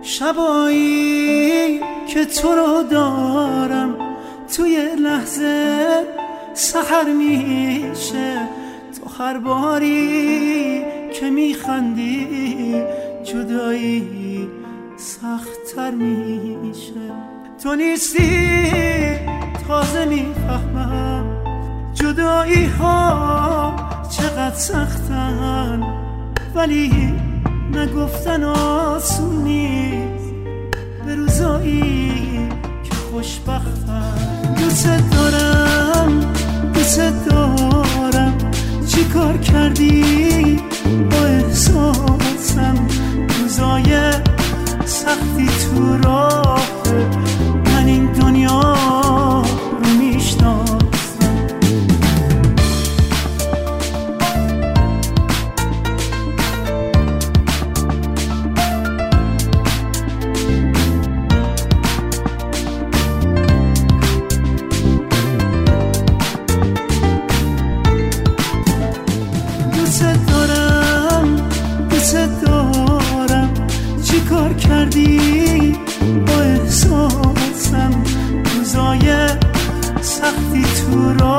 شبایی که تو رو دارم توی لحظه سحر میشه، تو هر باری که میخندی جدایی سخت‌تر میشه. تو نیستی تازه میفهمم جدایی ها چقدر سختن، ولی نگفتن آسون نیست به روزایی که خوشبختم. دوست دارم دوست دارم، چی کار کردی با احساسم؟ روزای سختی تو راه من این دنیا رو میشناسم. کار کردی با احساسم، روزای سختی تو را